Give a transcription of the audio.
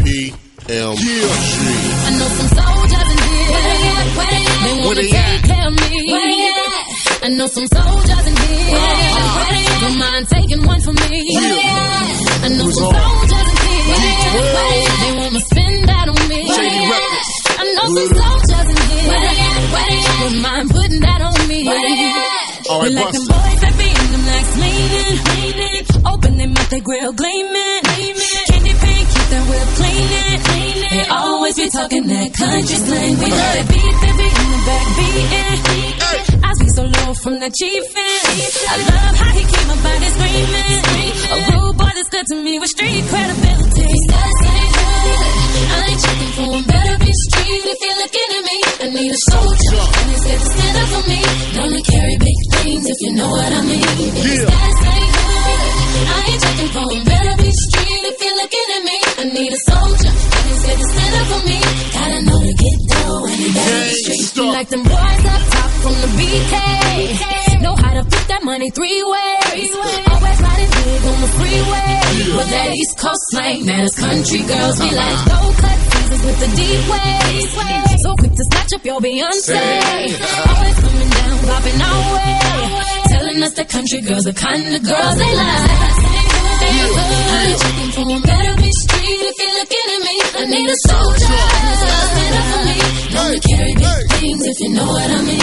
EMG. I know some soldiers in here. They wanna take care of me. I know some soldiers in here. Don't mind taking one for me. I know some soldiers in here. They wanna spend that on me. I know some soldiers in here. Don't mind putting that on me. We like them boys that be in them legs leaning. Open them mouth, they grill gleaming. Candy paint, keep that whip cleaning. They always be talking that country slang. We know that beat, they be in the back beating. I be so low from the chiefin'. I love how he keep my body screaming. A rude boy that's good to me with street credibility. Stats ain't good, I ain't checking for him. Better be street if you're looking at me. I need a soldier, and he's here to stand up for me. Gonna carry big things if you know what I mean. Stats ain't good, I ain't checking for him. Better be street if you're looking at me. I need a soldier, and he's here to stand up for me. Gotta know to get dough when you better be street. Like them boys up top from the BK. Know how to flip that money three ways. Always riding big on the freeway. With that East Coast slang, man, it's country girls be like, go cut teasers with the deep waves. So quick to snatch up your Beyonce. Always coming down, popping our way. Telling us that country girls are kind of girls they like. I ain't checking for them, better be street if you're looking at me. I need a soldier, stand up for me. Gonna carry big things if you know what I mean.